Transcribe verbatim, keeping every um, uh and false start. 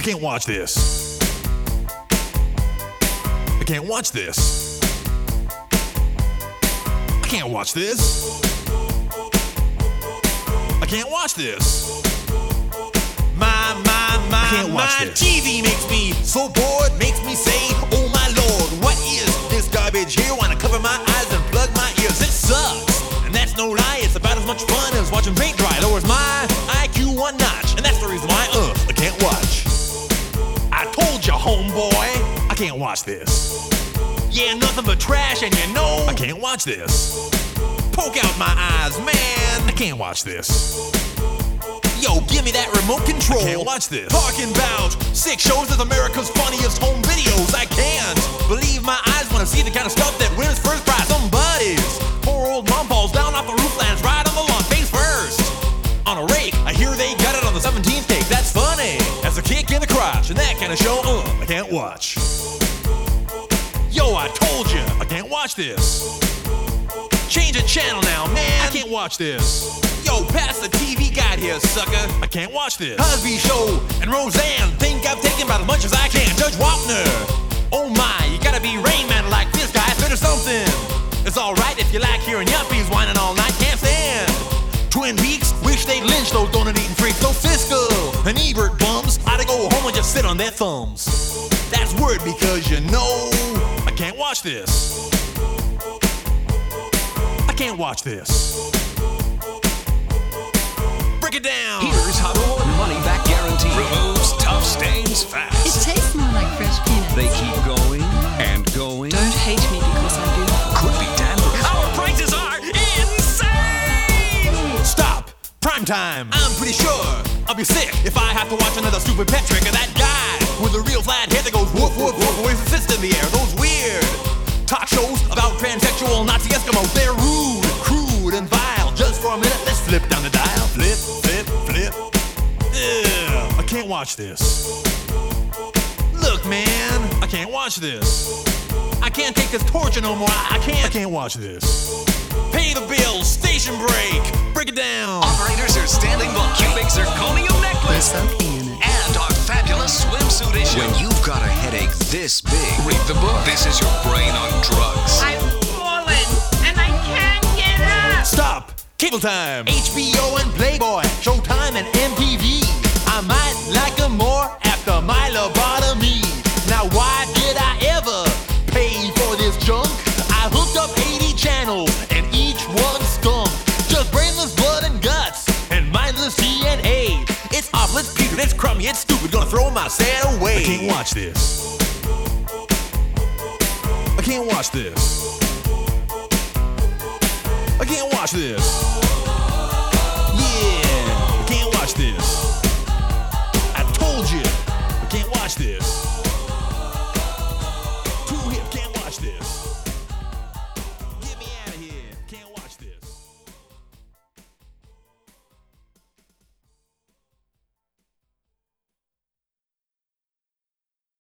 I can't watch this. I can't watch this. I can't watch this. I can't watch this. My, my, my, I can't watch my this. T V makes me so bored, makes me say, oh my lord, what is this garbage here? Wanna cover my eyes and plug my ears. It sucks, and that's no lie. It's about as much fun as watching paint dry. Lowers my I Q one notch, and that's the reason why, uh, I can't watch. I told you, homeboy, I can't watch this. Yeah, nothing but trash, and you know I can't watch this. Poke out my eyes, man, I can't watch this. Yo, give me that remote control. I can't watch this. Talking about six shows as America's funniest home videos. I can't believe my eyes when I see the kind of stuff that wins first prize. Somebody's poor old mom falls down off the roof, lands right on the lawn, face first. On a rake, I hear they got it on the seventeenth take. That's funny. That's a kick in the crotch, and that kind of show, uh, I can't watch. Yo, I told you, I can't watch this. Change the channel now, man. I can't watch this. Yo, pass the T V guide here, sucker. I can't watch this. Cosby Show and Roseanne think I've taken about as much as I can. Judge Wapner, oh my, you gotta be Rain Man like this guy. Fit or something. It's alright if you like hearing yuppies whining all night. Can't stand Twin Peaks. Wish they'd lynch those donut-eating freaks. Those Siskel and Ebert bums ought to go home and just sit on their thumbs. That's word because you know I can't watch this. I can't watch this. Break it down. Here's how to order money back guarantee. Removes tough stains It fast. tastes more like fresh peanuts. They keep going and going. Don't hate me because I do. Could be dandruff. Our prices are insane! Stop. Prime time. I'm pretty sure I'll be sick if I have to watch another stupid pet trick of that guy with a real flat head that goes woof woof woof with his fist in the air. Those weird talk shows about transsexual Nazi Eskimos. They're rude, crude, and vile. Just for a minute, let's flip down the dial. Flip, flip, flip. Ugh, I can't watch this. Look, man, I can't watch this. I can't take this torture no more. I I can't. I can't watch this. Pay the bill. Station break. Break it down. Operators are standing by. Cubic zirconium necklace. There's something in it. And our fabulous swimsuit issue. When you've got a headache this big, read the book. This is your brain on drugs. I've fallen and I can't get up. Stop. Cable time. H B O and Playboy. Showtime and M T V. I might like them more after my lobotomy. Now why did I ever pay for this junk? I hooked up eighty channels and each one stunk. Just brainless blood and guts and mindless D N A. It's awful, it's putrid, it's crummy, it's stupid. Gonna throw my set away. I can't watch this. I can't watch this. I can't watch this. Yeah.